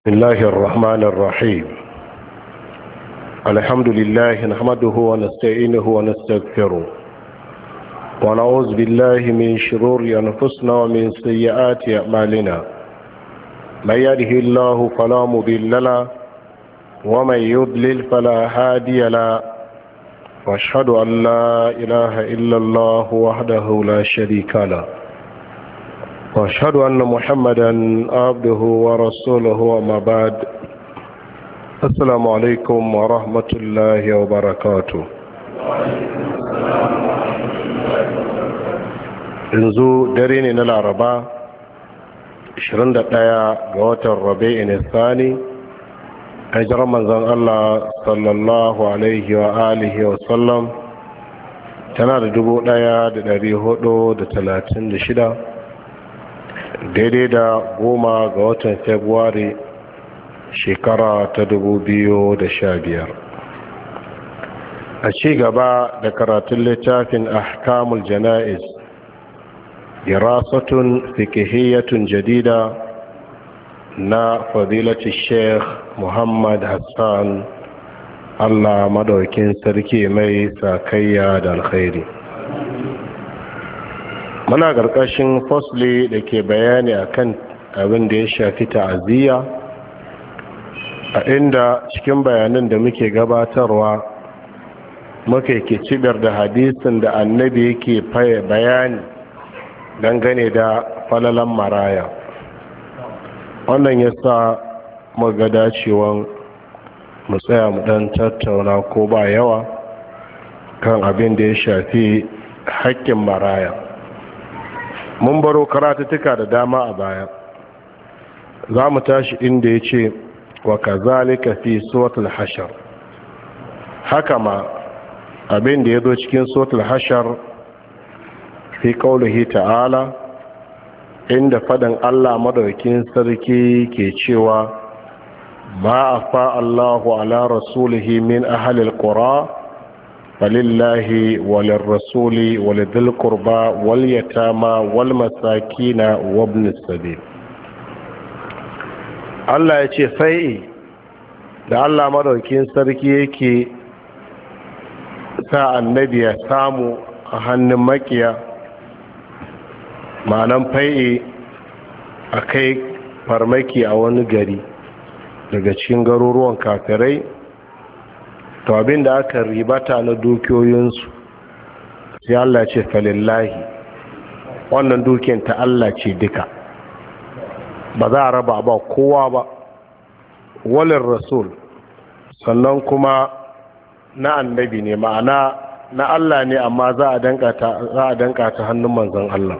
بسم الله الرحمن الرحيم. الحمد لله نحمده ونستعينه ونستغفره ونعوذ بالله من شرور أنفسنا ومن سيئات أعمالنا. من يهده الله فلا مضل له ومن يضلل فلا هادي له، واشهد أن لا إله إلا الله وحده لا شريك له، واشهد ان محمدا عبده ورسوله. وما بعد، السلام عليكم ورحمه الله وبركاته. yanzu dare ne na laraba 21 ga watan rabi'in thani, hijirar manzon Allah sallallahu alaihi wa alihi wa sallam tana da 1436, daidai da 10 ga watan Fabrairu shekara ta 2015. a ci gaba da karatun littafin ahkamul jana'iz dirasatun fiqhiyyatun jadida na fadilati sheikh Muhammad Hassan, Allah madaukin sarki mai sakayya da alkhairi. muna ƙarƙashin fasli da ke bayani akan abin da ya shafi ta'aziyya, a inda cikin bayanan da muke gabatarwa muke cibiyar da hadisin da annabi yake bayani dangane da falalan maraya. wannan ya sa muga dacewan mu tsaya mu dan tattauna ko ba yawa kan abin da ya shafi haƙƙin maraya. mun baro karatuttuka da dama a baya, za mu tashi inda ya ce wa kazalika fi suratul hashar. haka ma abin da ya zo cikin suratul hashar fi qaulihi ta'ala, inda faɗin Allah madaukakin sarki ke cewa ma afa Allahu ala rasulihi min ahli alqura فلله وللرسول ولذي القربى واليتامى والمساكين وابن السبيل. Allah ya ce fai'i da Allah madaukin sarki yake sa annabi ya samu a hannun makiya, ma'anan fai'i a kai farmaki a wani gari daga cikin garuruwan kafirai, to abin da aka ribata na dukiyoyinsu sai Allah ce falillahi, wannan dukiyar ta Allah ce duka, ba za a raba ba kowa ba. walin rasul, sannan kuma na annabi ne, ma'ana na Allah ne amma za a danka ta hannun manzon Allah.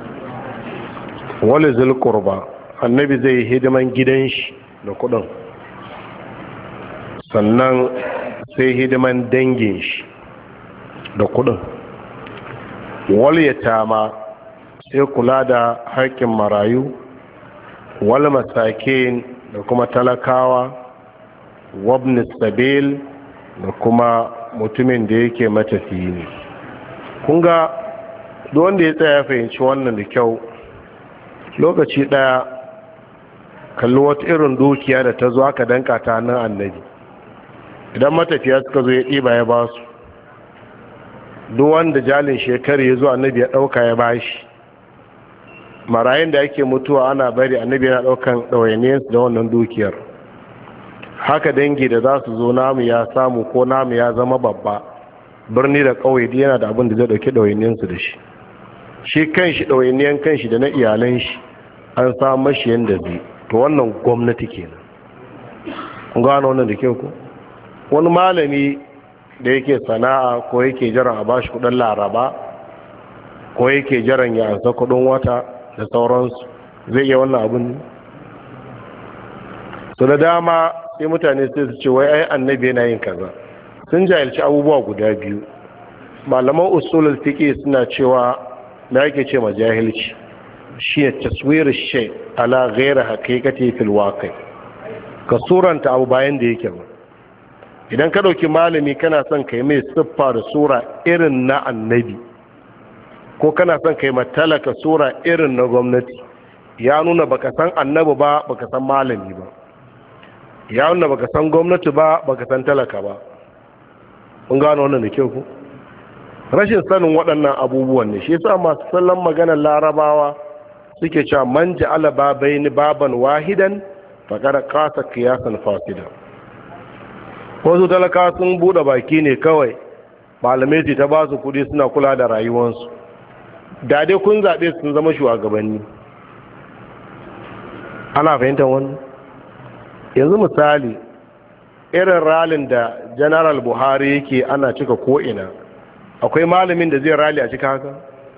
wali zulqurba, annabi zai yi hidiman gidan shi da kudin, sannan sai hidiman dangin shi da kudin. wal yatama, sai kula da haƙƙin marayu. wal masakin, da kuma talakawa. wabn sabil, da kuma mutumin da yake matafiyi ne. kun ga duk wanda ya tsaya fahimci wannan da kyau, lokaci ɗaya kalli wata irin dukiya da ta zo aka danka ta nan annabi. idan matafiya suka zo ya ɗiba ya ba su, duk wanda jalin shekaru ya zo annabi ya ɗauka ya ba shi. marayun da ake mutuwa ana bari, annabi yana ɗaukan ɗawainiyarsu da wannan dukiyar. haka dangi da za su zo namu ya samu ko namu ya zama babba, birni da ƙauye yana da abin da zai ɗauki ɗawainiyarsu da shi. shi kanshi ɗawainiyar kanshi da na iyalan shi an samu mashi yadda zai. to wannan gwamnati kenan. kun gano wannan da kyau ko? wani malami da yake sana'a ko yake jiran a bashi kudin laraba ko yake jiran ya ansa kudin wata da sauransu, zai iya wannan abin ne? so da dama sai mutane sai su ce wai ai annabi yana yin kaza. sun jahilci abubuwa guda biyu. malaman usulul fiqh suna cewa da yake ce ma jahilci shine taswir shay ala ghairi haqiqati fil waqi', ka suranta abu bayan da yake ba. idan ka dauki malami kana son kai mai siffa da sura irin na annabi, ko kana son kai matalaka sura irin na gwamnati, ya nuna baka san annabi ba, baka san malami ba. ya wanda baka san gwamnati ba baka san talaka ba. Mun gano wannan da kyau ku. Rashin sanin waɗannan abubuwan ne shi yasa masu sallan maganar larabawa suke cewa man ja'ala babaini baban wahidan faqad qasa qiyasan fasida. Wasu talaka sun bude baki ne kawai malamai ta ba su kudi suna kula da rayuwarsu. Da dai kun zabe sun zama shugabanni. Ana fahimtar wannan? Yanzu misali irin ralin da General Buhari yake ana cika ko ina. Akwai malamin da zai rali a cika haka?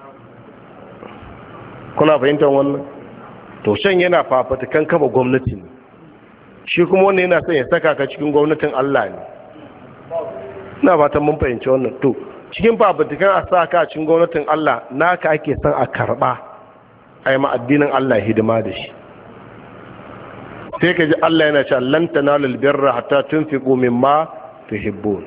Kuna fahimtar wannan? To shan yana fafatakan kafa gwamnati ne, shi kuma wannan yana son ya saka ka cikin gwamnatin Allah ne. Ina fatan mun fahimci wannan. To cikin fafatakan a sa ka cikin gwamnatin Allah naka ake son a karba a yi ma addinin Allah hidima da shi. Sai ka ji Allah yana cewa lan tanalul birra hatta tunfiqu mimma tuhibbun.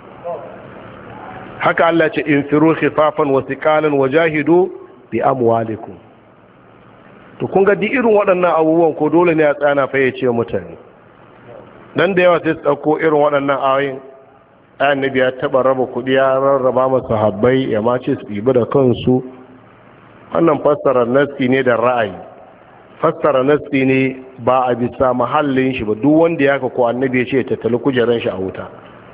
Haka Allah ce infiru khifafan wa thiqalan wajahidu bi amwalikum. To kun ga di irin waɗannan abubuwan ko dole ne a tsana fayyace mutane. Dan da yawa sai su dauko irin waɗannan ayoyin. Annabi ya taba raba kuɗi ya rarraba masa sahabbai ya ma ce su ibi da kansu. Wannan fassara nasi ne da ra'ayi. Fassara nasi ne ba a bisa mahallin shi ba, duk wanda ya ka ko annabi ya ce ya tattali kujeran shi a wuta.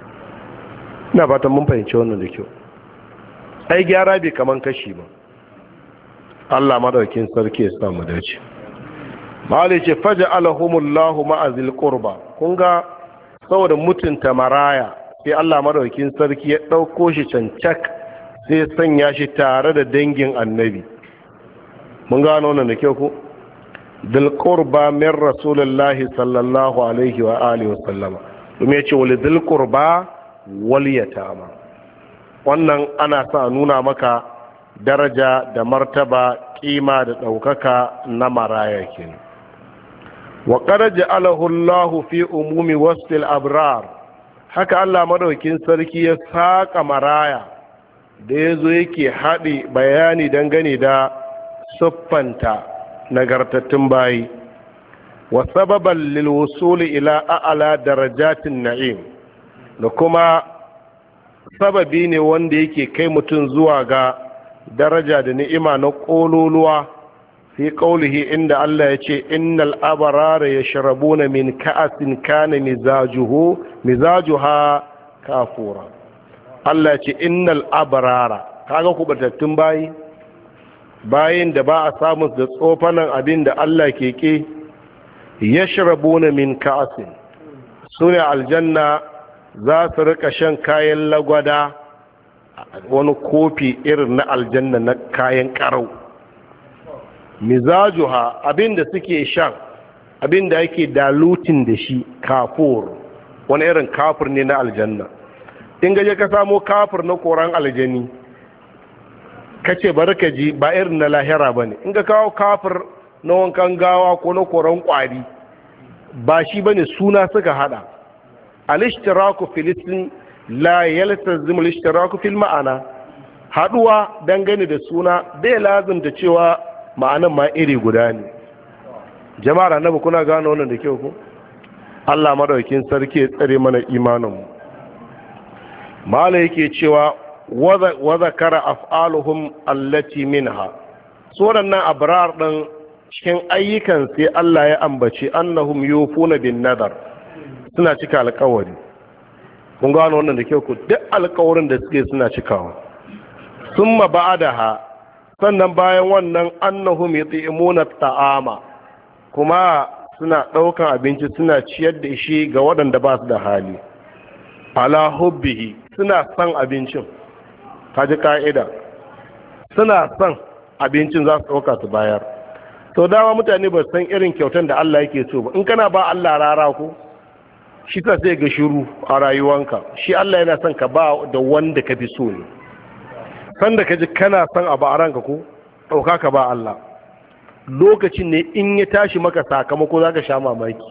Ina fatan mun fahimci wannan da kyau. Ai gyara bai kaman kashi ba. Allah madaukin sarki ya sa mu dace. Malai ce faja'alahumullahu ma'azil qurba. Kun ga saboda mutunta maraya sai Allah madaukin sarki ya dauko shi cancak sai ya sanya shi tare da dangin annabi. Mun gano wannan da kyau ko? Dil qurba min rasulillahi sallallahu alaihi wa alihi wa sallama. Kuma yace wal dil qurba wal yatama. Wannan ana sa nuna maka daraja da martaba kima da daukaka na maraya kenan. Wa qad ja'alahu Allahu fi umumi wasfil abrar. Haka Allah madaukin sarki ya saka maraya da yazo yake hadi bayani dangane da siffanta nagartattun bayi wa sababan lil wusuli ila a'la darajatin na'im, da kuma sababi ne wanda yake kai mutum zuwa ga daraja da ni'ima na kololuwa fi qaulihi inda Allah ya ce innal abrara yashrabuna min ka'asin kana mizajuha kafura. Allah ya ce innal abrara, kaga kubatattun bayi, bayin da ba a samu da tsofanan abin da Allah ke yashrabuna min ka'asin, sune aljanna za su rika shan kayan lagwada, wani kofi irin na aljanna na kayan karau. Mizajuha, abin da suke shan, abin da ake dalutin da shi kafur, wani irin kafur ne na aljanna. In gaje ka samo kafur na koran aljani kace barka ji ba irin na lahira bane. In ga kawo kafir na wankan gawa ko na koran kwari ba shi bane, suna suka hada. Al-ishtiraku fil ism la yaltazimu al-ishtiraku fil ma'ana. Haduwa dangane da suna bai lazim da cewa ma'anan ma iri guda ne. Jama'a annabi kuna gane wannan da kyau ko? Allah madaukakin sarki ya tsare mana imanin mu. Mala yake cewa wa zakara af'aluhum allati minha. So waɗannan abrar din cikin ayyukan sai Allah ya ambace annahum yufuna bin nadar, suna cika alƙawari. Kun gano wannan da kyau ku, duk alƙawarin da suke suna cikawa. Summa ba'daha, sannan bayan wannan annahum yut'imuna ta'ama, kuma suna ɗaukan abinci suna ciyar da shi ga waɗanda ba su da hali. Ala hubbihi, suna son abincin. Kaji ka'ida, suna son abincin za su ɗauka su bayar. To dama mutane ba san irin kyautan da Allah yake so ba. In kana ba Allah rara ko shi ta sai ga shiru a rayuwanka. Shi Allah yana son ka ba da wanda ka fi so ne. Sanda ka ji kana son abu a ranka ko ɗauka ka ba Allah. Lokacin ne in ya tashi maka sakamako za ka sha mamaki.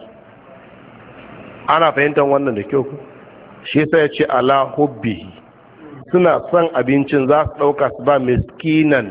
Ana fahimtar wannan da kyau ku. Shi sai ya ce ala hubbihi, suna son abincin za su ɗauka su ba miskinan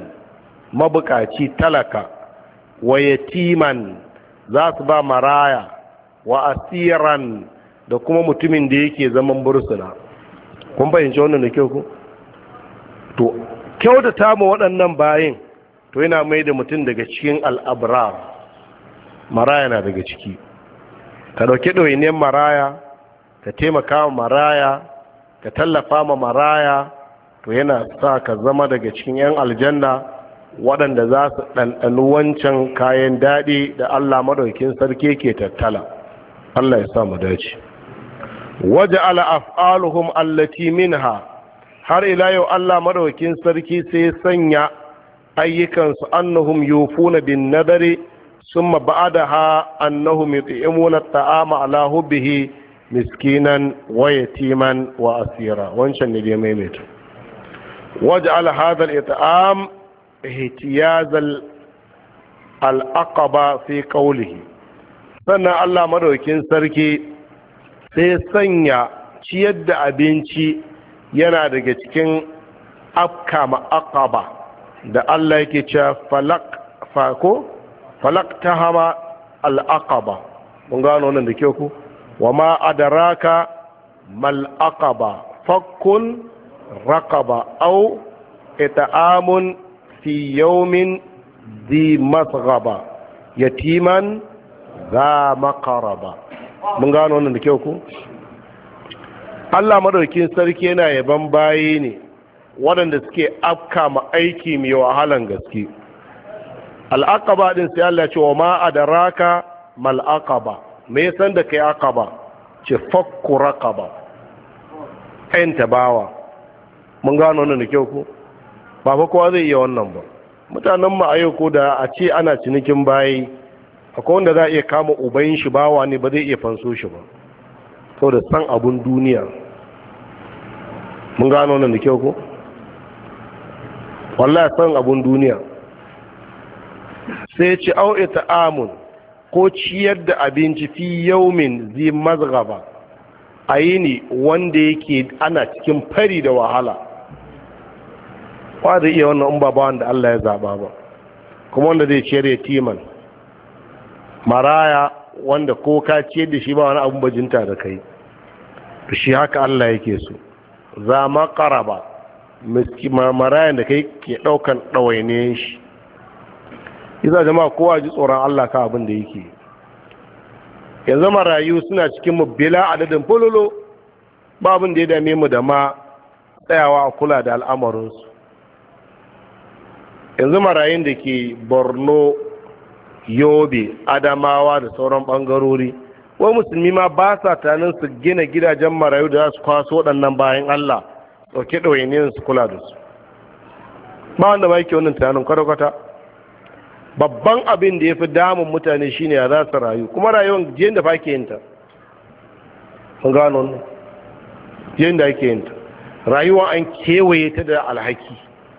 mabukaci talaka, wa yatiman za su ba maraya, wa asiran da kuma mutumin da yake zaman bursuna. Kun fahimci wannan da kyau ku? To kyautata ma waɗannan bayin to yana mai da mutum daga cikin al'abrar. Maraya na daga ciki. Ka ɗauki ɗoyiniyar maraya, ka taimaka ma maraya, ka tallafa ma maraya, to yana sa ka zama daga cikin 'yan aljanna waɗanda za su ɗanɗani wancan kayan daɗi da Allah maɗaukin sarki ke tattala. Allah ya sa mu dace. Waje ala af'aluhum allati minha, har ila yau Allah maɗaukin sarki sai sanya ayyukansu annahum yufuna bin nadari summa ba'daha annahum yut'imuna at'ama ala hubbihi miskinan wa yatiman wa asira. Wancan ne dai maimaita. waj'al hadha al-it'am ihtiyaz al-aqaba fi qawlihi. Sannan Allah madaukin sarki sai sanya ciyar da abinci yana daga cikin afkama aqaba da Allah yake cewa falaqtahama al-aqaba. Mun gano wannan da kyau ku? Wama adraka mal aqaba fakkun raqaba aw it'amun fi yawmin dhi masghaba yatiman za maqaraba. Mun gano wannan da kyau ku? Allah madaukin sarki yana yaban bayi ne waɗanda suke afka ma aiki mai wahalan gaske. Al-aqaba din sai Allah ya ce wa ma adraka mal aqaba. Me san da kai aqaba? Ce fakku raqaba. Ayin tabawa. Mun gano wannan da kyau ku? Ba fa kowa zai iya wannan ba. Mutanen mu a yau ko da a ce ana cinikin bayi, akwai wanda za a iya kama ubayin shi bawa ne ba zai iya fanso shi ba. Saboda san abun duniya. Mun gano wannan da kyau ko? Wallahi san abun duniya. Sai ci au ita'amun ko ciyar da abinci fi yaumin zi mazgaba a yini wanda yake ana cikin fari da wahala. Ba zai iya wannan ba wanda Allah ya zaba ba. Kuma wanda zai ciyar yatiman maraya wanda ko ka ciyar da shi ba wani abun bajinta da kai. Shi haka Allah yake so. Za ma qaraba marayan da kai ke daukan ɗawainiyan shi. Iza jama'a kowa ji tsoron Allah ka abin da yake. Yanzu marayu suna cikin mu bila adadin fulolo, ba abin da ya dame mu da ma tsayawa a kula da al'amarinsu. Yanzu marayun da ke Borno, Yobe, Adamawa da sauran ɓangarori, wai musulmi ma ba sa tanin su gina gidajen marayu da za su kwaso waɗannan bayan Allah ɗauke ɗawainiyar su kula da su. Ba wanda ma yake wannan tunanin kwata-kwata. Babban abin da ya fi damun mutane shine ya za su rayu, kuma rayuwar jiyan da fa ke yinta. Mun gano wannan jiyan da ake yinta, rayuwa an kewaye ta da alhaki.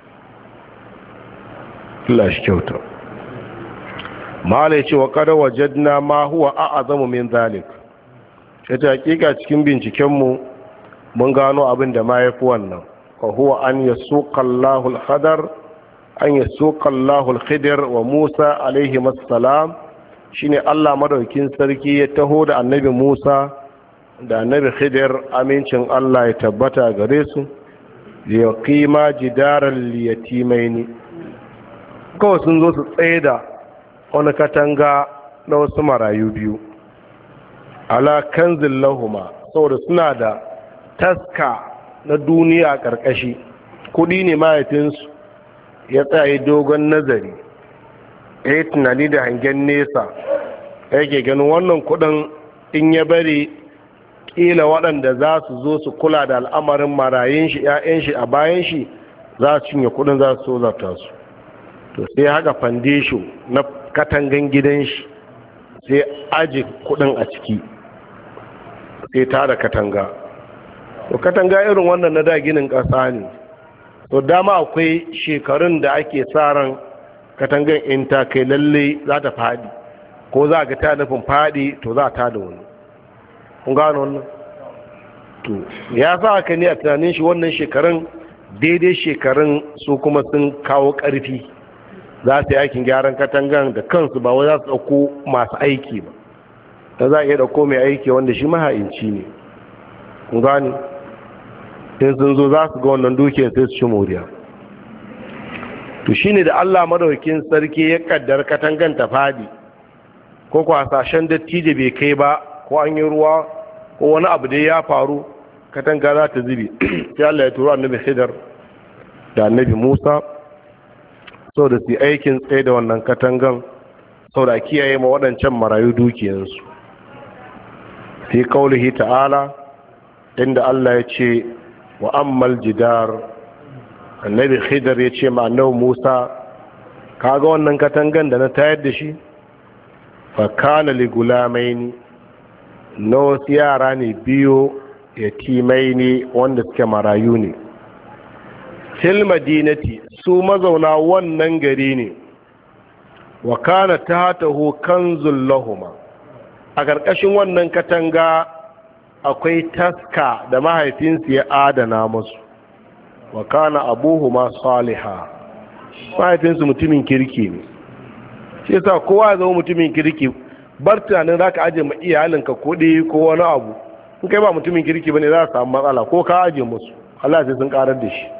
Allah shi kyauta. Mala ya ce wa kada wajadna ma huwa a'azamu min zalik. Ita hakika cikin bincikenmu mun gano abin da ma yafi wannan. Wa huwa an yasuqa Allahu al-khadar an yasuqa Allahu al-khidir wa Musa alaihi assalam, shine Allah madaukin sarki ya taho da annabi Musa da annabi Khidir, amincin Allah ya tabbata gare su, ya qima jidaral yatimaini. Kawai sun zo su tsaida wani katanga na wasu marayu biyu ala kanzin lahuma, saboda suna da taska na duniya a ƙarƙashi. Kuɗi ne mahaifinsu ya tsaye dogon nazari, ya yi tunani da hangen nesa, yake ganin wannan kuɗin in ya bari ƙila waɗanda za su zo su kula da al'amarin marayun shi 'ya'yan shi a bayan shi za su cinye kuɗin, za su zarta su. To sai haka fandesho na katangan gidan shi, sai aji kudin a ciki, sai tara katanga. To katanga irin wannan na da ginin ƙasa ne, to dama akwai shekarun da ake sa ran katangan in ta kai lalle za ta fadi, ko za ga ta nufin fadi, to za ta da wani. Kun gano wannan? To ya sa haka ne a tunanin shi wannan shekarun daidai shekarun su kuma sun kawo ƙarfi, za su yi aikin gyaran katangan da kansu, ba wai za su ɗauko masu aiki ba. da za a iya dauko mai aiki wanda shi maha'inci ne kun gani in sun zo za su ga wannan dukiyar sai su ci moriya. To shine da Allah madaukakin sarki ya kaddar katangan ta fadi ko ko hasashen dattijo bai kai ba ko an yi ruwa ko wani abu da ya faru katanga za ta zubi sai Allah ya turo annabi Khidr da annabi Musa saboda su aikin tsaye da wannan katangan saboda kiyaye ma waɗancan marayu dukiyansu. Fi qaulihi ta'ala inda Allah ya ce wa ammal jidar, annabi Khidr ya ce ma annabi Musa kaga wannan katangan da na tayar da shi fa kana li gulamaini na wasu yara ne biyu yatimai ne wanda suke marayu ne fil madinati su mazauna wannan gari ne wa kana tahtahu kanzul lahuma a ƙarƙashin wannan katanga akwai taska da mahaifinsu ya adana musu wa kana abuhuma saliha mahaifinsu mutumin kirki ne shi yasa kowa ya zama mutumin kirki bar tunanin za ka aje ma iyalinka kuɗi ko wani abu in kai ba mutumin kirki bane za ka samu matsala ko ka aje musu Allah sai sun karar da shi.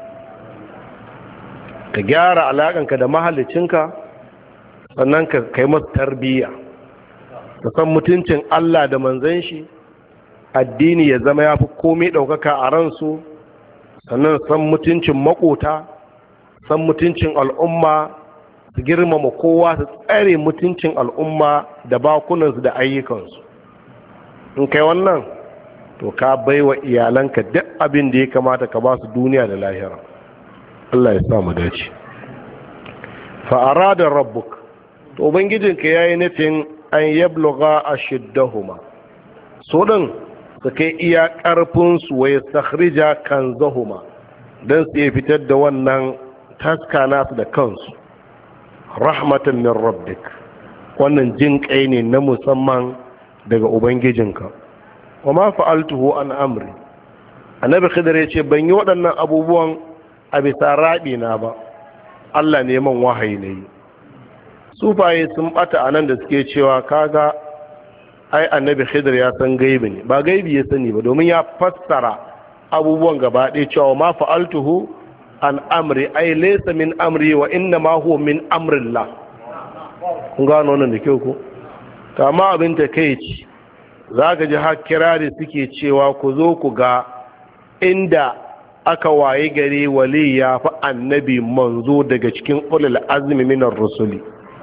Ka gyara alaƙanka da mahallicinka sannan ka kai masu tarbiyya ka san mutuncin Allah da manzon shi addini ya zama ya fi komai ɗaukaka a ransu sannan san mutuncin makota san mutuncin al'umma su girmama kowa su tsare mutuncin al'umma da bakunansu da ayyukansu. In kai wannan to ka baiwa iyalanka duk abin da ya kamata ka ba su duniya da lahira. Allah ya sa mu dace. Fa arada rabbuk, to ubangijinka yayi nufin an yablugha ashiddahuma, so din su kai iya karfin su wa yastakhrija kanzahuma dan su fitar da wannan taska nasu da kansu. Rahmatan min rabbik, wannan jin kai ne na musamman daga ubangijinka. Wa ma fa'altuhu an amri, annabi Khidr ya ce ban yi waɗannan abubuwan a bisa raɓi na ba, Allah neman wahayi ne. Sufaye sun bata anan da suke cewa kaga ai annabi Khidr ya san gaibi ne, ba gaibi ya sani ba domin ya fassara abubuwan gaba ɗaya cewa ma fa'altuhu an amri ai laysa min amri wa inna ma huwa min amrillah. Kun gano wannan da kyau ko? Kama abin ta kai ci zaka ji har kirari suke cewa ku zo ku ga inda aka waye gare wali ya fi annabi manzo daga cikin ulul azmi minar rusuli.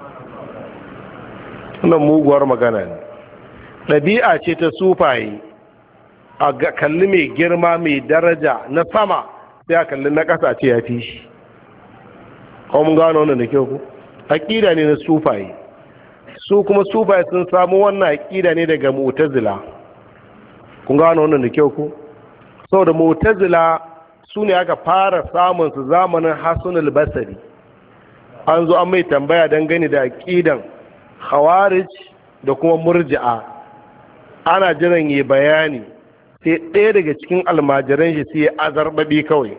Wannan muguwar magana ne. Ɗabi'a ce ta sufaye a kalli mai girma mai daraja na sama sai a kalli na ƙasa ce ya fi shi. Kuma mun gano wannan da kyau ku? Aƙida ne na sufaye. Su kuma sufaye sun samu wannan aƙida ne daga mu'tazila. Kun gano wannan da kyau ku? Saboda mu'tazila su ne aka fara samun su zamanin Hassan al-Basri. An zo an mai tambaya dangane da aƙidan Khawarij da kuma Murji'a. Ana jiran yi bayani sai ɗaya daga cikin almajiran shi sai azarbabi kawai.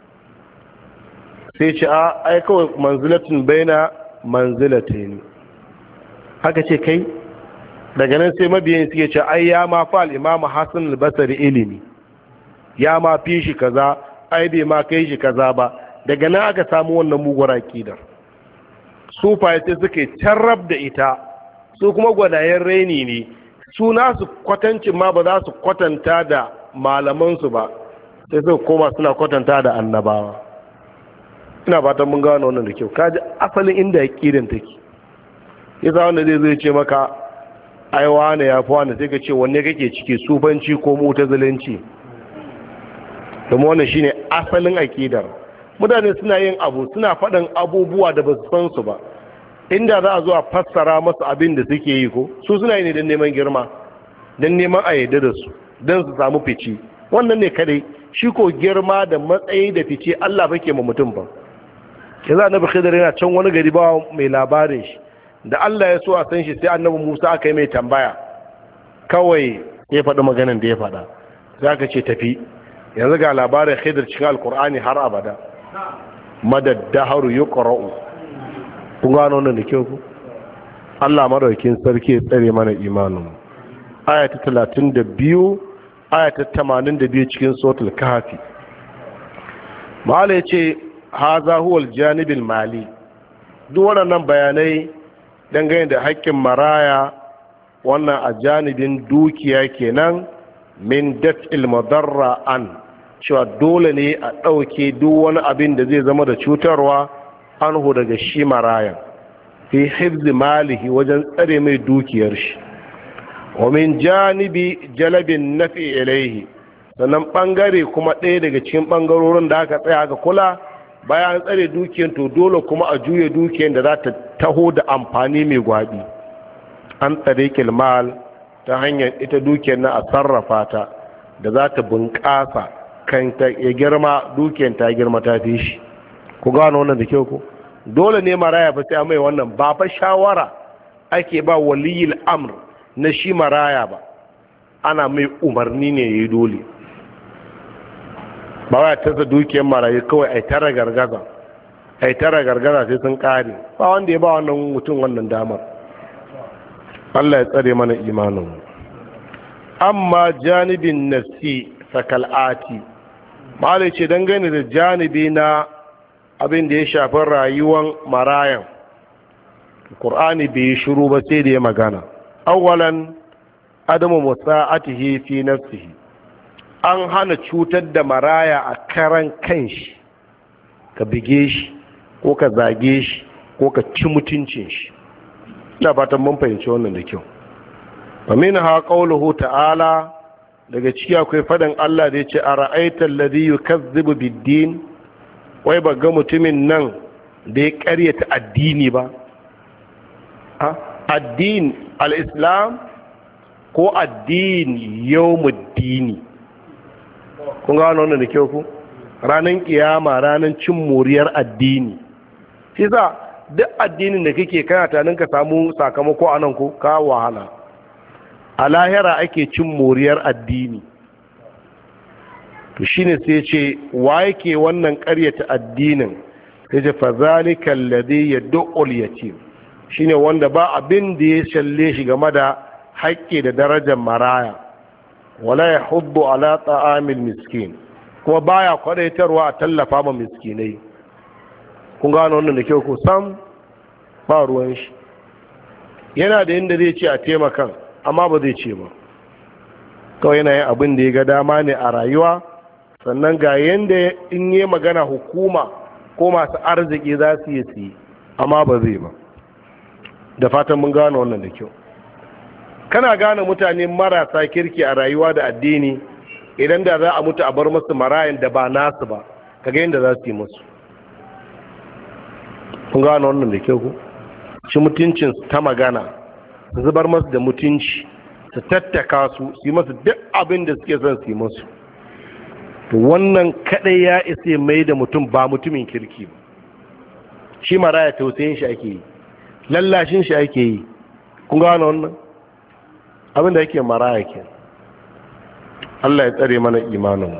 Sai ce ai kawai manzilatun baina manzilatayn. Haka ce kai daga nan sai mabiyan suke ce ai ya ma fa al-Imam Hassan al-Basri ilimi. Ya ma fi shi kaza ai bai ma kai shi kaza ba. Daga nan aka samu wannan muguwar aqidar. Sufaye sai suke tarrab da ita, su kuma gwadayen raini ne, su nasu kwatancin ma ba za su kwatanta da malamansu ba, sai suka koma suna kwatanta da annabawa. Ina fatan mun gano wannan da kyau, kaji asalin inda aqidan take. Yasa wanda zai ce maka ai wane ya fi wane sai ka ce wanne kake ciki, sufanci ko mu'tazilanci. Kuma wannan shine asalin aqidar. Mutane suna yin abu suna faɗin abubuwa da ba su san su ba, inda za a zo a fassara masu abin da suke yi ko su suna yi ne don neman girma, don neman a yadda da su, don su samu fice. Wannan ne kadai, shi ko girma da matsayi da fice Allah bake ma mutum ba. Ya za annabi Khidr yana can wani gari ba mai labarin shi, da Allah ya so a san shi sai annabi Musa aka yi mai tambaya kawai ya faɗi maganin da ya faɗa, za ka ce tafi. Yanzu ga labarin Khidr cikin Alkur'ani har abada. Madaddaharu yuqra'u. Kun gano wannan da kyau ku? Allah madaukakin sarki ya tsare mana imanin. aya ta 32 aya ta 82 cikin suratul kahfi. Mala yace haza huwa al-janibul mali. Duk waɗannan bayanai dangane da haƙƙin maraya wannan a janibin dukiya kenan, min daf'il madarra an, cewa dole ne a ɗauke duk wani abin da zai zama da cutarwa anhu daga shi marayan, fi hifzi malihi wajen tsare mai dukiyar shi, wa min janibi jalabin nafi ilaihi, sannan ɓangare kuma ɗaya daga cikin ɓangarorin da aka tsaya aka kula bayan tsare dukiyar, to dole kuma a juya dukiyar da za ta taho da amfani mai gwabi an tsare kilmal, ta hanyar ita dukiyar na a sarrafa ta da za ta bunƙasa kan ta ya girma, dukiyar ta girma ta fi shi. Ku gano wannan da kyau ku, dole ne maraya ba sai mai wannan, ba fa shawara ake ba waliyil amr na shi maraya ba, ana mai umarni ne yayi dole. Ba wai tasa dukiyar marayu kawai ai tara gargaza sai sun kare, ba wanda ya ba wannan mutum wannan damar. Allah ya tsare mana imanin. Amma janibin nafsi sakal'ati, malai ce dangane da janibi na abin da ya shafi rayuwar marayan, Qur'ani bai shiru ba sai da ya magana. Awwalan adamu musa'atihi fi nafsihi, an hana cutar da maraya a karan kanshi, ka bige shi ko ka zage shi ko ka ci mutuncin shi. Ina fatan mun fahimci wannan da kyau. Fa minha qawluhu ta'ala, daga ciki akwai fadan Allah da yace ara'aita alladhi yukazzibu bid-din, wai ba ga mutumin nan da ya ƙaryata addini ba, addin al-islam ko addini yawmuddini. Kun ga wannan da kyau ku, ranar kiyama, ranar cin moriyar addini. Shi sa duk addinin da kake kana tanin ka samu sakamako a nan ko ka wahala. A lahira ake cin moriyar addini. To shine sai ce wa yake wannan ƙaryata addinin, sai ce fa zalikal ladhi yad'ul yatim, shine wanda ba abin da ya shalle shi game da haƙƙi da darajar maraya, wala yahuddu ala ta'amil miskin, kuma baya kwadaitarwa a tallafa ma miskinai. Kun gano wannan da kyau ko, sam ba ruwan shi. Yana da inda zai ce a taimakan, amma ba zai ce ba, kawai yana yin abin da ya ga dama ne a rayuwa. Sannan ga yanda in yi magana hukuma ko masu arziki za su yi siye, amma ba zai ba. Da fatan mun gano wannan da kyau. Kana gane mutane marasa kirki a rayuwa da addini idan da za a mutu a bar musu marayan da ba nasu ba, kaga yadda za su yi musu. Kun gano wannan da kyau ku, shi mutuncin ta magana, su zubar masu da mutunci, su tattaka su yi masu duk abin da suke son su yi masu. To wannan kadai ya isa mai da mutum ba mutumin kirki ba. Shi maraya tausayin shi ake yi, lallashin shi ake yi. Kun gano wannan abin da yake maraya ke. Allah ya tsare mana imanin.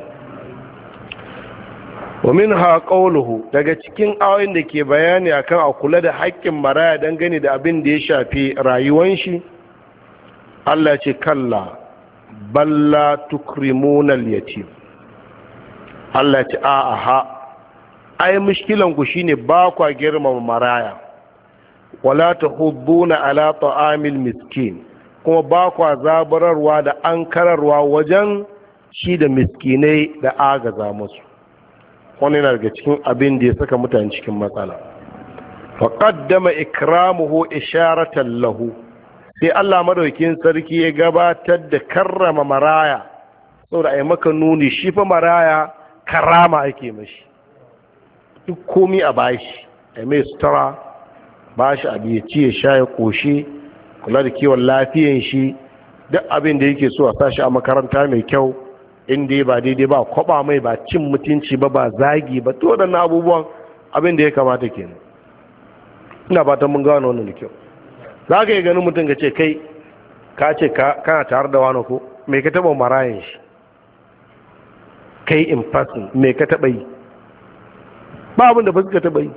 Wa minha qawluhu, daga cikin ayoyin da ke bayani akan a kula da haƙƙin maraya dangane da abin da ya shafi rayuwar shi, Allah ya ce kalla balla tukrimuna al-yatim. Allah ya ce a'a, ai mushkilan ku shine ba kwa girmama maraya, wala tahudduna ala ta'amil miskin, kuma ba kwa zabararwa da ankararwa wajen shi da miskinai da agaza musu. Wani yana daga cikin abin da ya saka mutane cikin matsala. Fa qaddama ikramuhu isharatan lahu, sai Allah madaukakin sarki ya gabatar da karrama maraya, saboda ai maka nuni shi fa maraya karama ake mashi. Duk komi a bashi, ai mai sutura, bashi abu ya ci ya sha ya koshi, kula da kiwon lafiyan shi, duk abin da yake so a sashi a makaranta mai kyau, inda ba daidai ba kwaba mai, ba cin mutunci ba zagi ba, to da abubuwan abin da ya kamata kenan. Ina fatan mun gano wannan da kyau. Za ka yi ganin mutum ka ce kai ka ce kana tare da wani ko mai ka taba marayan shi, kai in person mai ka taba yi, ba abin da ba suka taba yi.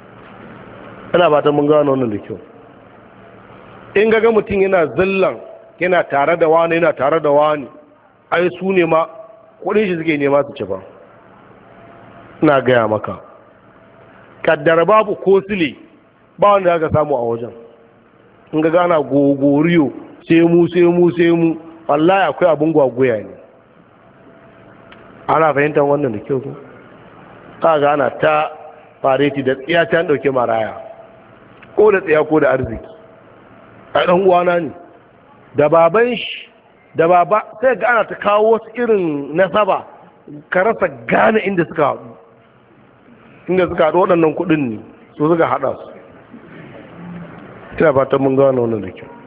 Ina fatan mun gano wannan da kyau. In ga mutum yana zallan yana tare da wani yana tare da wani, ai su ne ma kudin shi suke nema su ci ba. Ina gaya maka kaddara babu ko sile ba wanda aka samu a wajen, in ga gana gogoriyo sai mu wallahi akwai abin gwagwaya ne. Ana fahimtar wannan da kyau ko ka gana ta fareti da tsiya ta dauke maraya ko da tsiya ko da arziki. A dan uwana ne da baban shi da baba, sai ga ana ta kawo wasu irin nasaba ka rasa gane inda suka haɗu. Inda suka haɗu waɗannan kuɗin ne su suka haɗa su. Ina fatan mun gano wannan da kyau.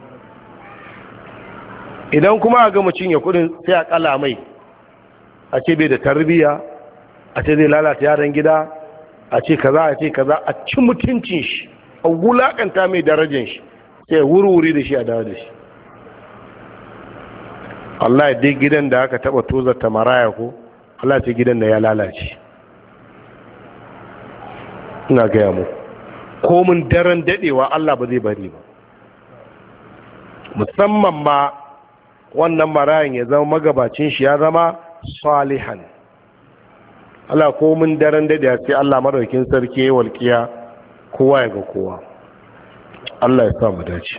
Idan kuma a gama cinye kuɗin sai a kala mai, a ce bai da tarbiyya, a ce zai lalata yaran gida, a ce kaza a ci mutuncin shi, a wulakanta mai darajar shi, sai wuri da shi a dawo da shi. Allah ya dai gidan da aka taba tozarta maraya ko Allah ce gidan da ya lalace. Ina gaya mu komin daren dadewa Allah ba zai bari ba, musamman ma wannan marayan ya zama magabacin shi ya zama salihan. Allah komin daren dadewa sai Allah madaukin sarki ya walkiya kowa ya ga kowa. Allah ya sa mu dace.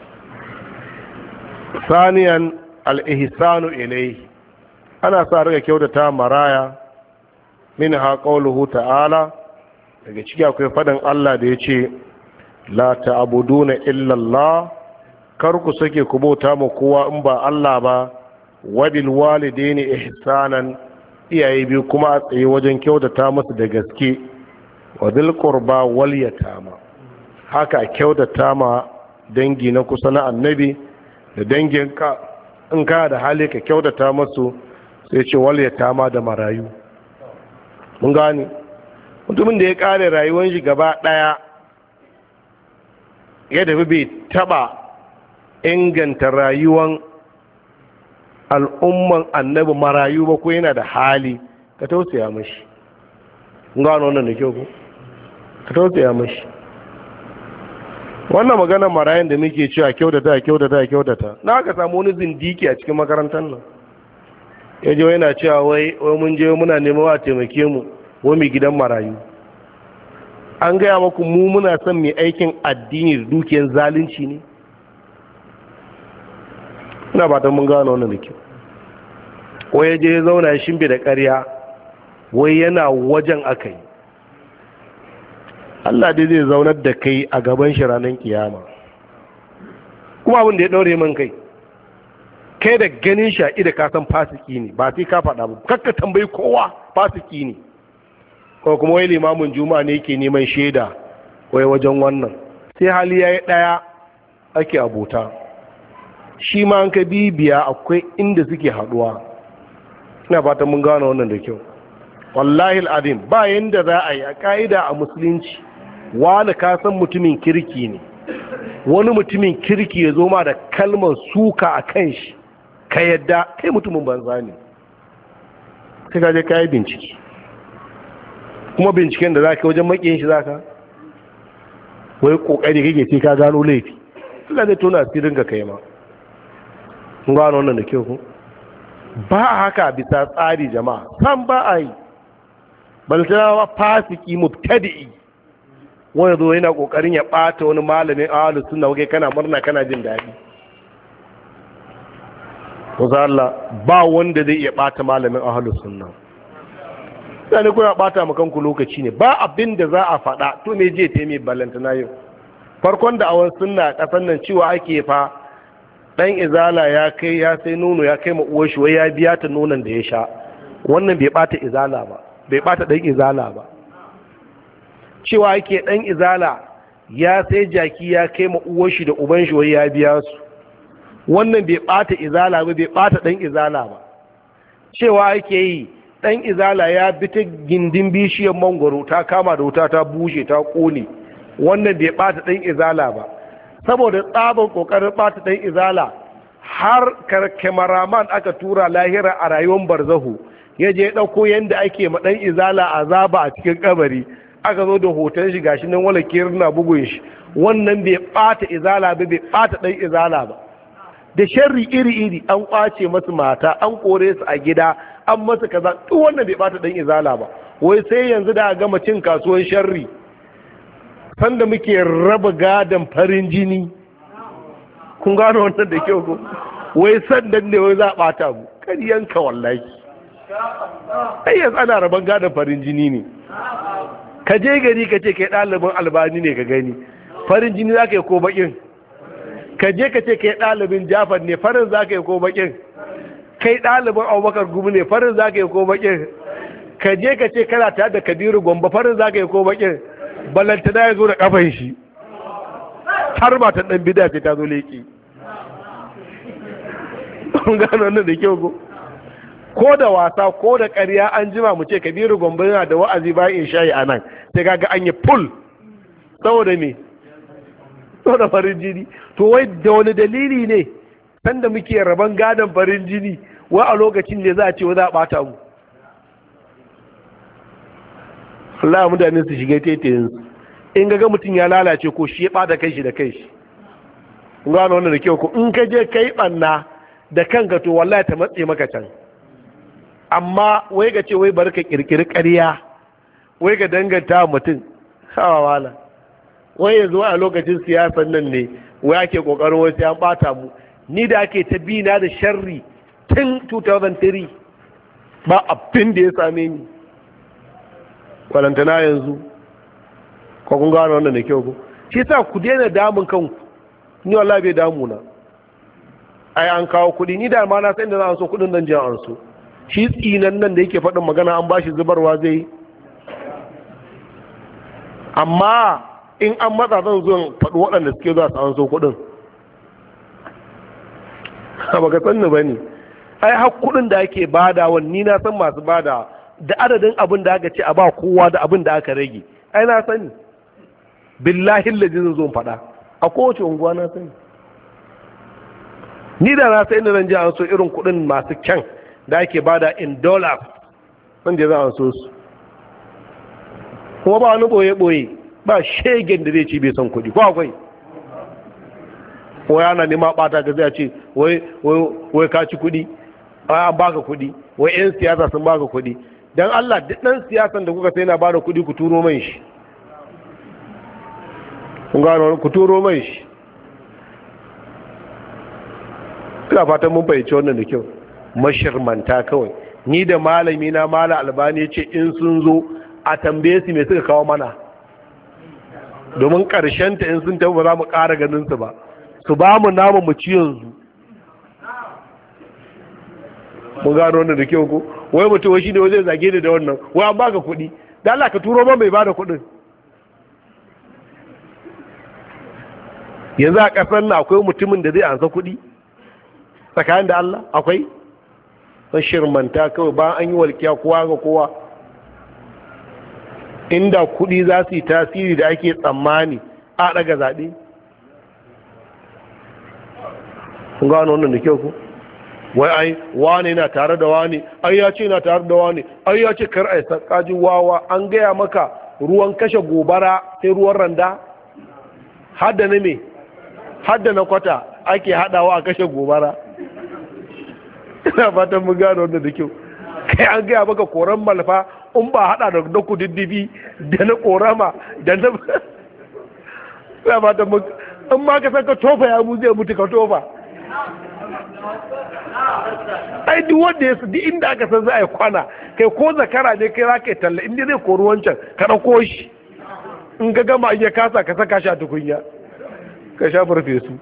Saniyan al-ihsanu ilayhi, ana sa riga kyautata maraya. Minha qawluhu ta'ala, daga ciki akwai fadan Allah da yace la ta'buduna illa Allah, kar ku sake ku bauta ma kowa in ba Allah ba. Wa bil walidaini ihsanan, iyaye biyu kuma a tsaye wajen kyautata musu da gaske. Wa bil qurba wal yatama, haka kyautata ma dangi na kusa na annabi da dangin ka, in ka da hali ka kyautata masu. Sai ce wal yatama da marayu. Mun gane mutumin da ya kare rayuwar shi gaba daya ya tafi bai taba inganta rayuwar al'umman annabi marayu ba, ko yana da hali ka tausaya mashi. Mun gane wannan da kyau ko ka tausaya mashi. Wannan maganar marayun da muke cewa kyautata na aka samu wani zindiki a cikin makarantar nan ya je yana cewa wai mun je muna neman wa taimake mu wai gidan marayu. An gaya maku mu muna son mai aikin addini da dukiyar zalunci ne? Ina ba ta mun gano wannan da kyau. Wai ya je ya zauna ya shimbe da ƙarya wai yana wajen aka yi. Allah dai zai zaunar da kai a gaban shi ranar kiyama. Kuma abin da ya ɗaure man kai da ganin shi da ka san fasiki ne, ba sai ka faɗa ba, kakka tambayi kowa, fasiki ne. Ko kuma wai limamin juma'a ne yake neman shaida wai wajen wannan, sai hali ya yi ɗaya ake abota. Shi ma an ka bibiya akwai inda suke haɗuwa. Ina fatan mun gano wannan da kyau. Wallahi al'adim ba yanda za a yi a ƙa'ida a musulunci wani ka san mutumin kirki ne, wani mutumin kirki ya zo ma da kalmar suka a kan shi, ka yadda kai mutumin banza ne, sai ka je ka yi bincike. Kuma binciken da za ka wajen makiyin shi za ka wai kokari kake sai ka gano laifi, Allah zai tona asirin ka kai ma. Kun gano wannan da kyau ku? Ba haka bisa tsari jama'a, san ba a yi. Baltana fasiki mubtadi'i wanda zo yana kokarin ya bata wani malamin ahlus sunna wake kana murna kana jin daɗi. Kusa Allah ba wanda zai iya bata malamin ahlus sunna. Sai kuna bata maka kanku lokaci ne, ba abin da za a faɗa to me je ta mai balantana yau. Farkon da awan sunna kasan nan cewa ake fa dan izala ya kai ya sai nono ya kai ma uwar shi wai ya biya ta nonon da ya sha. Wannan bai bata izala ba, bai bata dan izala ba. Cewa yake dan izala ya sai jaki ya kai ma uwar shi da uban shi wai ya biya su. Wannan bai bata izala ba, bai bata dan izala ba. Cewa yake yi dan izala ya bi ta gindin bishiyar mangoro ta kama da wuta ta bushe ta kone. Wannan bai bata dan izala ba. Saboda tsaban kokarin bata dan izala har kameraman aka tura lahira a rayuwar barzahu ya je ɗauko yadda ake ma ɗan izala azaba a cikin kabari, aka zo da hoton shi gashi nan wala kirna bugun shi. Wannan bai ɓata izala ba, bai ɓata ɗan izala ba. da sharri iri-iri, an kwace masu mata, an kore su a gida, an masa kaza, duk wannan bai bata dan izala ba. Wai sai yanzu da a gama cin kasuwan sharri, sanda muke raba gadon farin jini, kun gano wannan da kyau ko? Wai sandan ne wai za a bata mu, yanka wallahi. Ai yanzu ana raban gadon farin jini ne. Ka je gari ka ce kai ɗalibin Albani ne ka gani, farin jini za ka yi ko baƙin? Ka je ka ce kai ɗalibin Jafar ne, farin za ka yi ko baƙin? Kai ɗalibin Abubakar Gumi ne, farin za ka yi ko baƙin? Ka je ka ce kana tare da Kabiru Gombe, farin za ka yi ko baƙin? Balantana ya zo da ƙafan shi, har ba ta ɗan bida ce ta zo leƙi. Kun gano wannan da kyau ko da wasa ko da ƙarya an jima mu ce Kabiru Gombe yana da wa'azi bayan shayi a nan, sai kaga an yi full. Saboda me? Saboda farin jini. To wai da wani dalili ne sanda muke raban gadon farin jini wai a lokacin ne za a ce wa za a ɓata mu? Allah mutane su shiga taitayin su. In ga mutum ya lalace ko shi ya ɓata kai shi da kai shi. Kun gano wannan da kyau ko in ka je kai ɓanna da kanka to wallahi ta matse maka can. Amma wai ga ce wai bari ka kirkiri ƙarya, wai ka danganta mutum, hawa wala. Wai yanzu a lokacin siyasan nan ne wai ake kokarin wai sai an bata mu. Ni da ake ta bi na da sharri tun 2003 ba abin da ya same ni. Kwalantana yanzu ko kun gano wannan da kyau ko? Shi yasa ku daina damun kanku. Ni wallahi bai damu na. Ai an kawo kuɗi, ni da ma na san da za a so kuɗin nan jiya an so. Shi tsinan nan da yake faɗin magana an bashi zubarwa zai. Amma in an matsa zan zo faɗi waɗanda suke zuwa su an so kuɗin. Ba ka sanni ba ne. Ai har kuɗin da ake badawa ni na san masu bada da adadin abin da aka ce a ba kowa da abin da aka rage. Ai na sani. Billahi lazi zan zo faɗa. A kowace unguwa na sani. Ni da na sai inda zan ji an so irin kuɗin masu kyan da ake bada in dollars, wanda za a so su. Kuma ba wani ɓoye-ɓoye, ba shegen da zai ci bai son kuɗi ko akwai. Wai ana nema ɓata ka zai ce wai ka ci kuɗi, an baka kuɗi, wai 'yan siyasa sun baka kuɗi. Don Allah duk ɗan siyasan da kuka sai na bada kuɗi ku turo man shi. Kun gano ku turo man shi. Ina fatan mun fahimci wannan da kyau. Mashirmanta kawai. Ni da malami na Malam Albani ya ce in sun zo a tambaye su me suka kawo mana, domin ƙarshen ta in sun tafi ba za mu ƙara ganin su ba, su ba mu namu mu ci yanzu. Mun gano wannan da kyau ko? Wai mutum wai shine zai zage ni da wannan, wai an baka kuɗi, da Allah ka turo man bai bada kuɗin. Yanzu a ƙasar nan akwai mutumin da zai ansa kuɗi tsakanin da Allah akwai? Shirmanta kawai ba an yi walƙiya kowa ga kowa. Inda kuɗi za su yi tasiri da ake tsammani a ɗaga zaɓe. Kun gano wannan da kyau ku? Wai ai wane na tare da wane, ai ya ce na tare da wane, ai ya ce kar a yi sakajin wawa, an gaya maka ruwan kashe gobara sai ruwan randa? Hadda na me? Hadda na kwata ake haɗawa a kashe gobara. Ina fatan mun gano wannan da kyau. Kai an gaya maka koran malfa in ba hada da na kududdufi da na korama da na ina fatan mun in ma ka san ka tofa ya mu zai mutu ka tofa. Ai duk wanda ya duk inda aka san za a yi kwana kai ko zakara ne kai za ka yi talla inda zai kori wancan ka ɗauko shi in ka gama in ya kasa ka saka shi a tukunya ka sha farfesu.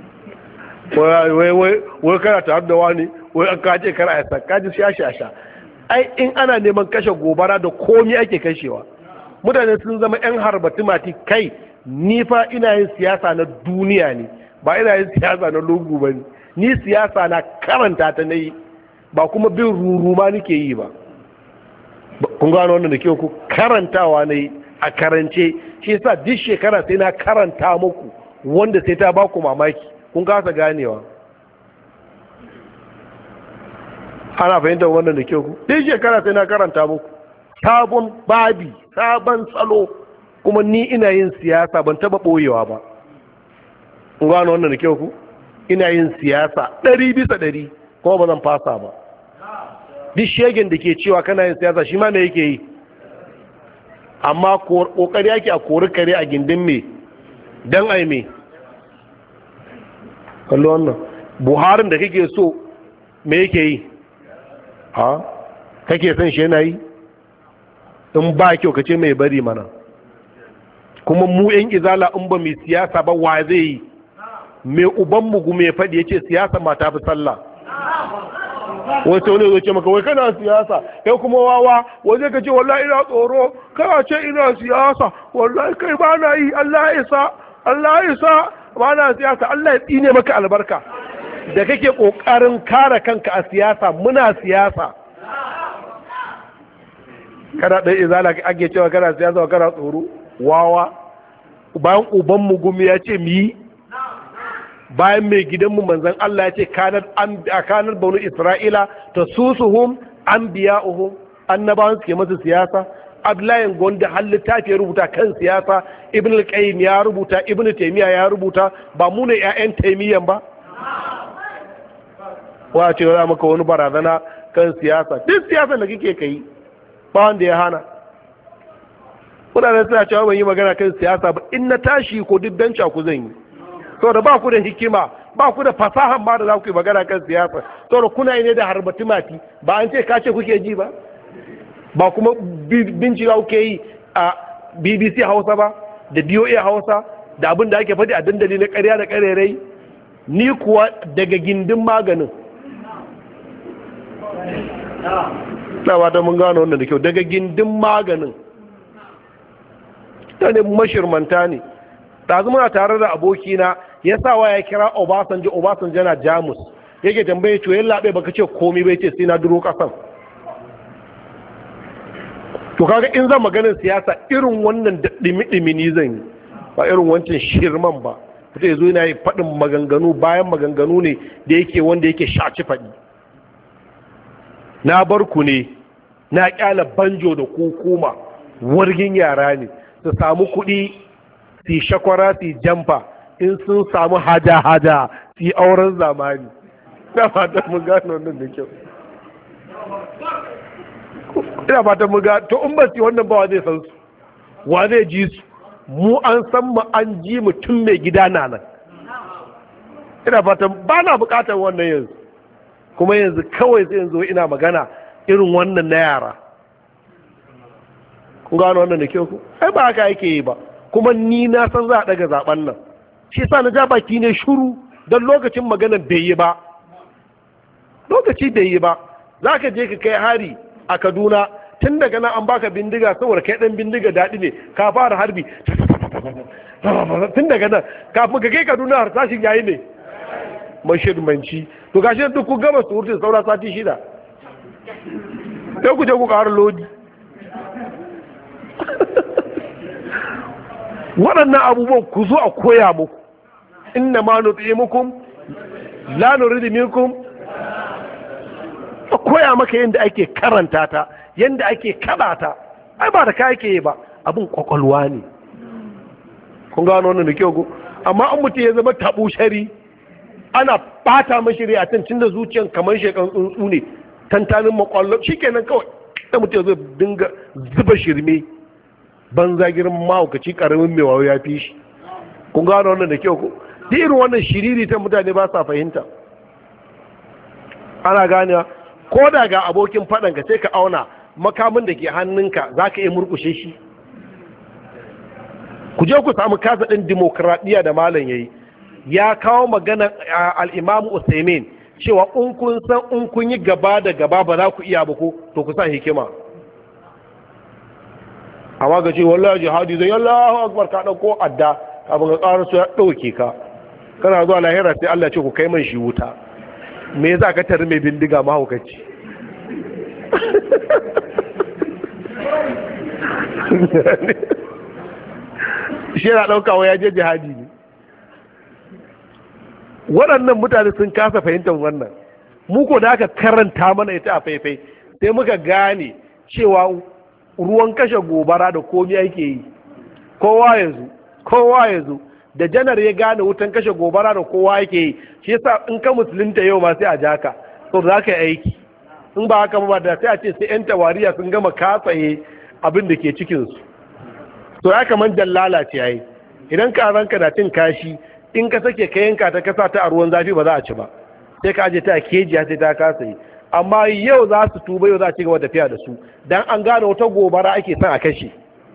Wai kana tare da wani wai an kace kar a saka kaji sha. Ai in ana neman kashe gobara da komi ake kashewa. Mutane sun zama yan harbatimati. Kai ni fa ina yin siyasa na duniya ne, ba ina yin siyasa na lungu ba ne. Ni siyasa na karanta ta nayi, ba kuma bin ruruma nake yi ba. Kun gano wannan da kyau ku? Karantawa nayi a karance. Shi yasa duk shekara sai na karanta muku wanda sai ta ba ku mamaki. Kun kasa ganewa. Ana fahimtar wannan da kyau ku? Duk shekara sai na karanta muku sabon babi, sabon tsalo, kuma ni ina yin siyasa ban taba boyewa ba. Kun gano wannan da kyau ku? ina yin siyasa 100% kuma ba zan fasa ba. Duk shegen da ke cewa kana yin siyasa shi ma me yake yi, amma kokari yake a kori kare a gindin me dan ai me. kallo wannan Buharin da kake so me yake yi, ha kake son shi yana yi? in ba kyau kace mai bari mana. kuma mu yan izala in ba mu siyasa ba wa zai yi? me uban mu gume fadi yace siyasa ma ta fi sallah. wai sai wani zai ce maka wai kana siyasa kai kuma wawa waje ka ce wallahi ina tsoro, kana ce ina siyasa wallahi kai ba na yi, Allah ya isa Allah ya isa ba na siyasa, Allah ya tsine maka albarka da kake kokarin kare kanka a siyasa. muna siyasa kana dai izala ake cewa kana siyasa kana tsoro, wawa. bayan uban mu gumi ya ce mi, bayan mai gidanmu manzon Allah ya ce kanar banu Isra'ila ta susuhum anbiya'uhum, annabawan suke masa siyasa. Abdullahi Gonda har littafi ya rubuta kan siyasa, Ibn al-Qayyim ya rubuta, Ibn Taymiyyah ya rubuta, ba mu ne ƴaƴan Taymiyyan ba. wa ce za maka wani barazana kan siyasa, duk siyasa da kike kai ba wanda ya hana. Kuna suna cewa ban yi magana kan siyasa ba, in na tashi ko duk danca ku zan yi, saboda ba ku da hikima, ba ku da fasahan ma da za ku yi magana kan siyasa, saboda kuna yi ne da harbati mati. Ba an ce kace kuke ji ba, ba kuma bincika kuke yi a BBC Hausa ba da BOA Hausa da abin da ake faɗi a dandali na ƙarya da ƙarerai. Ni kuwa daga gindin maganin na ba ta mun gano wannan da kyau, daga gindin maganin ta ne mashirmanta ne. ɗazu muna tare da abokina ya sa wa ya kira Obasanjo na Jamus, yake tambaye ciwo yin laɓe baka ce komi bai ce sai na duro ƙasan. To kaga in zan maganin siyasa irin wannan da ɗimi-ɗimi ni zan yi, ba irin wancan shirman ba. Kuta zo yana yi faɗin maganganu bayan maganganu ne da yake wanda yake shaci faɗi. Na bar ku ne, na ƙyala banjo da kukuma, wargin yara ne, su samu kuɗi, su shakwara, su jamfa, in sun samu haja-haja, su yi auren zamani. Na fatan mun gano wannan da kyau. Ina fatan mun gano, to in ba su wannan ba wa zai san su, wa zai ji su. Mu an san mu an ji mutum mai gida na nan. Ina fatan ba na bukatar wannan yanzu, kuma yanzu kawai sai yanzu ina magana irin wannan na yara. Kun gano wannan da kyau ku? Ai ba haka yake yi ba, kuma ni na san za a daga zaben nan. Shi yasa na ja baki ne shuru don lokacin maganar bai yi ba. Lokaci bai yi ba, za ka je ka kai hari a Kaduna, tun daga nan an baka bindiga saboda kai dan bindiga daɗi ne, ka fara harbi tun daga nan kafin ka kai Kaduna har tashin yayi ne mashirmanci. To gashi duk ku gama surutun saura sati 6 sai ku je ku ƙara lodi. Waɗannan abubuwan ku zo a koya muku, inna ma nuti'imukum la nuridu minkum, a koya maka yadda ake karanta ta, yadda ake kada ta. Ai ba da ka yake yi ba, abin kwakwalwa ne. Kun gano wannan da kyau ko? Amma an mutum ya zama tabu shari, ana bata mashi rai a tun da zuciyan kamar shekan tsuntsu ne, tantanin makwallo, shikenan kawai da mutum ya zo dinga zuba shirme, banza girman mahaukaci karamin mai wayo ya fi shi. Kun gano wannan da kyau ko? Duk irin wannan shiriri ta mutane ba sa fahimta. Ana ganewa, ko da ga abokin faɗanka sai ka auna makamin da ke hannunka za ka iya murkushe shi. Ku je ku samu kasa ɗin dimokuraɗiyya da malam ya yi, ya kawo maganar al'imamu Usaimin cewa in kun san in kun yi gaba da gaba ba za ku iya ba ko, to ku sa hikima. Amma ga ce wallahi jihadi zai Allahu akbar ka ɗauko adda kafin ka ƙara su ya ɗauke ka, kana zuwa lahira sai Allah ce ku kai man shi wuta. Me za ka tare mai bindiga mahaukaci? Shi yana ɗaukawa ya je jihadi ne. Waɗannan mutane sun kasa fahimtar wannan. Muku da aka karanta mana ita a faifai sai muka gane cewa ruwan kashe gobara da komi ake yi. Kowa ya zo da janar ya gane wutan kashe gobara da kowa yake yi, shi yasa in ka musulunta yau ma sai a jaka to za ka yi aiki, in ba haka ba da sai a ce sai yan tawariya sun gama katsaye abin da ke cikinsu. to ya kaman dallala ce yayi, idan ka ranka na cin kashi in ka sake ka yanka ta kasa ta a ruwan zafi ba za a ci ba, sai ka aje ta a kejiya sai ta kasa yi. amma yau za su tuba, yau za a ci gaba tafiya da su dan an gane wata gobara ake son a kashe.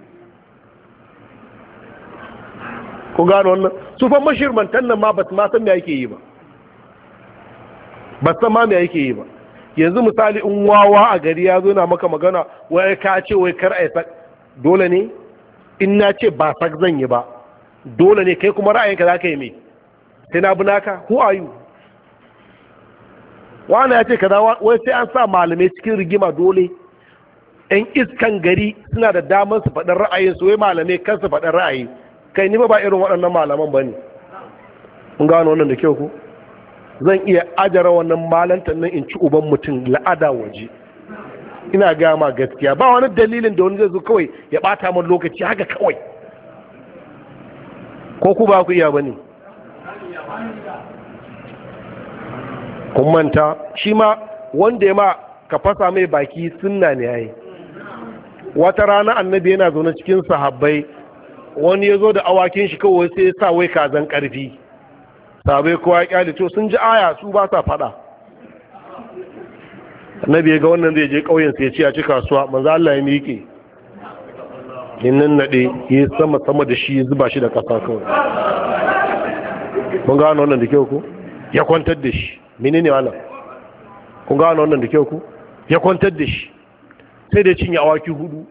ku gano wannan su fa mashirmantan nan ma ba su ma san me yake yi ba, ba san ma me yake yi ba. yanzu misali in wawa a gari ya zo na maka magana wai ka ce wai kar ai sak, dole ne in na ce ba sak zan yi ba dole ne kai kuma ra'ayinka za ka yi me sai na bi naka? who are you? wani ya ce kaza wai sai an sa malamai cikin rigima dole. yan iskan gari suna da damar su faɗin ra'ayinsu, wai malamai kan su faɗin ra'ayi. kai ni ba irin waɗannan malaman ba ne. mun gano wannan da kyau ku? zan iya ajara wannan malantar nan in ci uban mutum la'ada waje. ina gama gaskiya ba wani dalilin da wani zai zo kawai ya ɓata min lokaci haka kawai. ko ku ba ku iya ba ne? kun manta shi ma wanda ya ma ka fasa mai baki sunna ne yayi. wata rana annabi yana zaune cikin sahabbai, wani ya zo da awakin shi kawai sai ya sa wai kazan karfi, sahabbai kowa ya kyale to sun ji aya su ba sa fada. annabi ya ga wannan zai je ƙauyen sai ya ce a ci kasuwa, manzo Allah ya miƙe in nan nade ya sama da shi ya zuba shi da ƙasa kawai. mun gano wannan da kyau ko? ya kwantar da shi. menene wannan? kun gano wannan da kyau ko? ya kwantar da shi sai da cinye awaki 4.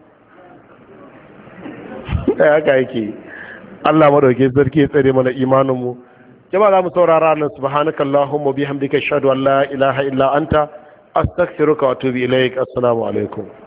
haka yake. Allah madauke sarki ya tsare mana imanin mu. jama'a za mu saurara nan. subhanakallahumma bihamdika ashhadu an la ilaha illa anta astaghfiruka wa atubu ilaik. assalamu alaikum.